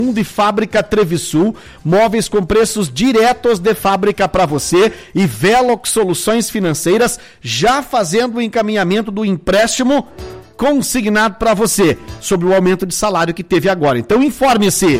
de fábrica Trevisul, móveis com preços diretos de fábrica para você, e Velox Soluções Financeiras já fazendo o encaminhamento do empréstimo consignado para você sobre o aumento de salário que teve agora. Então informe-se.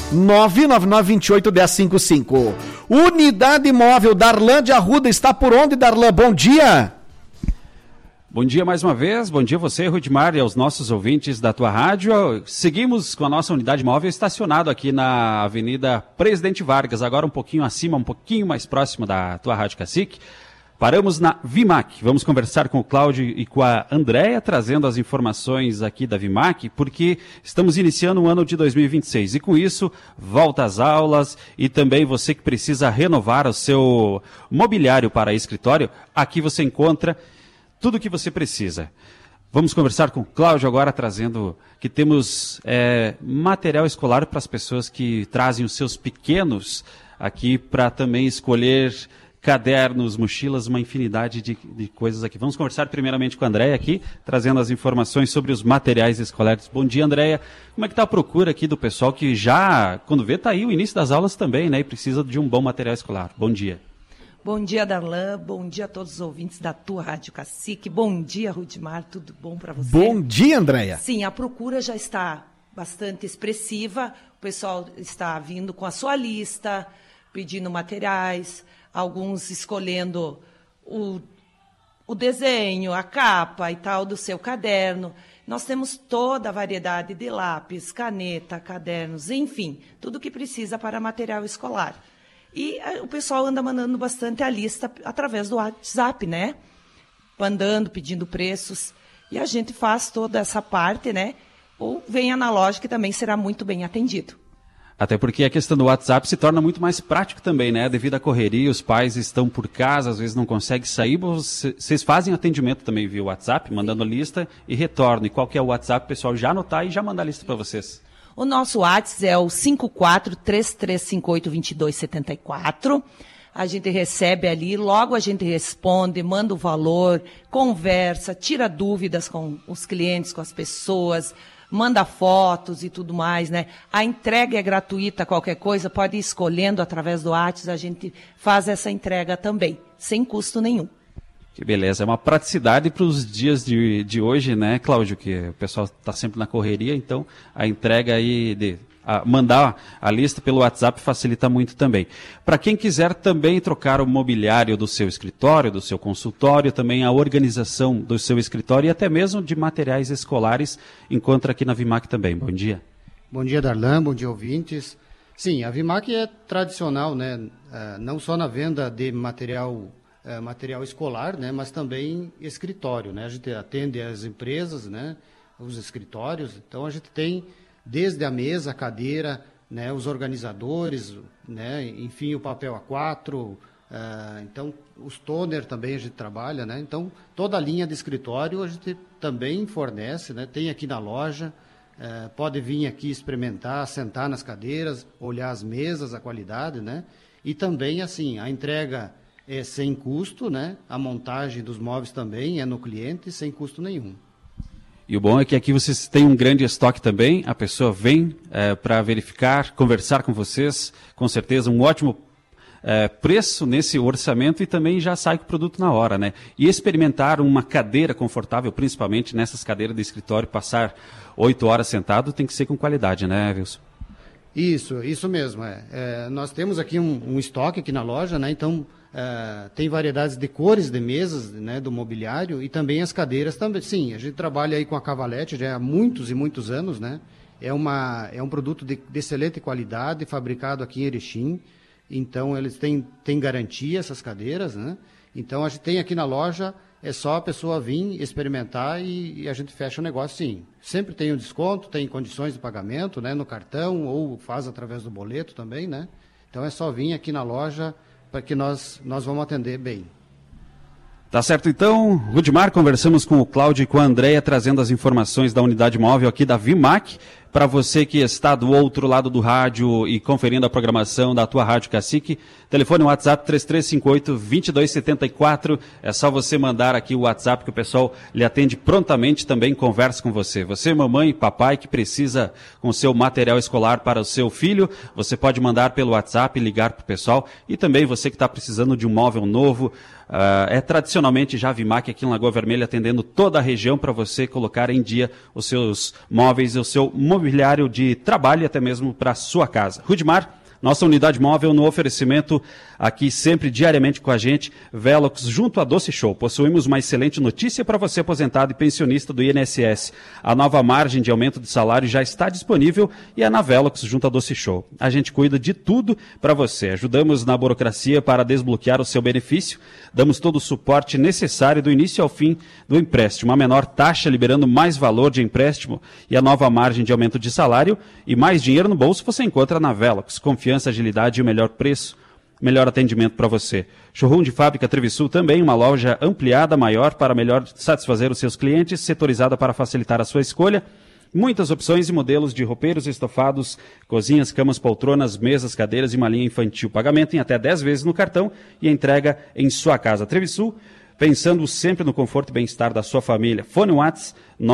999281055. Unidade Móvel Darlan de Arruda está por onde, Darlan? Bom dia. Bom dia mais uma vez, bom dia a você, Rudimar, e aos nossos ouvintes da tua rádio. Seguimos com a nossa unidade móvel estacionado aqui na Avenida Presidente Vargas, agora um pouquinho acima, um pouquinho mais próximo da tua Rádio Cacique. Paramos na Vimac, vamos conversar com o Cláudio e com a Andréia, trazendo as informações aqui da Vimac, porque estamos iniciando o ano de 2026 e com isso, volta às aulas e também você que precisa renovar o seu mobiliário para escritório, aqui você encontra tudo o que você precisa. Vamos conversar com o Cláudio agora, trazendo que temos material escolar para as pessoas que trazem os seus pequenos aqui para também escolher cadernos, mochilas, uma infinidade de coisas aqui. Vamos conversar primeiramente com a Andréia aqui, trazendo as informações sobre os materiais escolares. Bom dia, Andréia. Como é que está a procura aqui do pessoal que já, quando vê, está aí o início das aulas também, né? E precisa de um bom material escolar. Bom dia. Bom dia, Darlan. Bom dia a todos os ouvintes da tua Rádio Cacique. Bom dia, Rudimar. Tudo bom para você? Bom dia, Andréia. Sim, a procura já está bastante expressiva. O pessoal está vindo com a sua lista, pedindo materiais, alguns escolhendo o desenho, a capa e tal do seu caderno. Nós temos toda a variedade de lápis, caneta, cadernos, enfim, tudo que precisa para material escolar. E o pessoal anda mandando bastante a lista através do WhatsApp, né? Mandando, pedindo preços. E a gente faz toda essa parte, né? Ou venha na loja que também será muito bem atendido. Até porque a questão do WhatsApp se torna muito mais prático também, né? Devido à correria, os pais estão por casa, às vezes não conseguem sair. Vocês fazem atendimento também via WhatsApp, mandando lista e retorno. E qual que é o WhatsApp, pessoal? Já anotar e já mandar a lista para vocês. O nosso WhatsApp é o 54-3358-2274. A gente recebe ali, logo a gente responde, manda o valor, conversa, tira dúvidas com os clientes, com as pessoas, manda fotos e tudo mais, né? A entrega é gratuita, qualquer coisa, pode ir escolhendo através do WhatsApp, a gente faz essa entrega também, sem custo nenhum. Que beleza, é uma praticidade para os dias de hoje, né, Cláudio, que o pessoal está sempre na correria, então a entrega aí, mandar a lista pelo WhatsApp facilita muito também. Para quem quiser também trocar o mobiliário do seu escritório, do seu consultório, também a organização do seu escritório e até mesmo de materiais escolares, encontra aqui na Vimac também. Bom dia. Bom dia, Darlan, bom dia, ouvintes. Sim, a Vimac é tradicional, né, não só na venda de material escolar, né, mas também escritório, né? A gente atende as empresas, né, os escritórios. Então a gente tem desde a mesa, a cadeira, né, os organizadores, né, enfim, o papel A4, então os toner também a gente trabalha, né? Então toda a linha de escritório a gente também fornece, né? Tem aqui na loja, pode vir aqui experimentar, sentar nas cadeiras, olhar as mesas, a qualidade, né? E também assim a entrega é sem custo, né? A montagem dos móveis também é no cliente, sem custo nenhum. E o bom é que aqui vocês têm um grande estoque também, a pessoa vem para verificar, conversar com vocês, com certeza um ótimo preço nesse orçamento e também já sai com o produto na hora, né? E experimentar uma cadeira confortável, principalmente nessas cadeiras de escritório, passar 8 horas sentado, tem que ser com qualidade, né, Wilson? Isso mesmo. Nós temos aqui um estoque aqui na loja, né? Então tem variedades de cores de mesas, né, do mobiliário e também as cadeiras também. Sim, a gente trabalha aí com a Cavalete já há muitos e muitos anos, né? É um produto de excelente qualidade, fabricado aqui em Erechim. Então eles têm garantia, essas cadeiras, né? Então a gente tem aqui na loja, é só a pessoa vir experimentar e a gente fecha o negócio, sim. Sempre tem um desconto, tem condições de pagamento, né, no cartão ou faz através do boleto também, né? Então é só vir aqui na loja para que nós vamos atender bem. Tá certo então, Rudimar, conversamos com o Cláudio e com a Andréia, trazendo as informações da unidade móvel aqui da Vimac. Para você que está do outro lado do rádio e conferindo a programação da tua Rádio Cacique, telefone WhatsApp 3358-2274. É só você mandar aqui o WhatsApp que o pessoal lhe atende prontamente, também conversa com você. Você, mamãe e papai, que precisa com seu material escolar para o seu filho, você pode mandar pelo WhatsApp, ligar para o pessoal. E também você que está precisando de um móvel novo, é tradicionalmente já a Vimac aqui em Lagoa Vermelha atendendo toda a região para você colocar em dia os seus móveis e o seu mobiliário de trabalho e até mesmo para a sua casa. Rudimar, nossa unidade móvel no oferecimento aqui sempre diariamente com a gente, Velox junto a Doce Show. Possuímos uma excelente notícia para você aposentado e pensionista do INSS. A nova margem de aumento de salário já está disponível e é na Velox junto a Doce Show. A gente cuida de tudo para você. Ajudamos na burocracia para desbloquear o seu benefício. Damos todo o suporte necessário do início ao fim do empréstimo. A menor taxa liberando mais valor de empréstimo e a nova margem de aumento de salário e mais dinheiro no bolso você encontra na Velox. Confiança, agilidade e o melhor preço, melhor atendimento para você. Showroom de fábrica Trevisul também, uma loja ampliada, maior, para melhor satisfazer os seus clientes, setorizada para facilitar a sua escolha. Muitas opções e modelos de roupeiros, estofados, cozinhas, camas, poltronas, mesas, cadeiras e uma linha infantil. Pagamento em até 10 vezes no cartão e entrega em sua casa. Trevisul, pensando sempre no conforto e bem-estar da sua família. Fone WhatsApp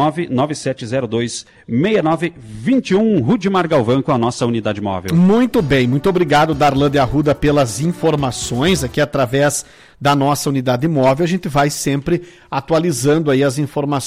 99702-6921. Rudimar Galvão com a nossa unidade móvel. Muito bem, muito obrigado, Darlan de Arruda, pelas informações aqui através da nossa unidade móvel. A gente vai sempre atualizando aí as informações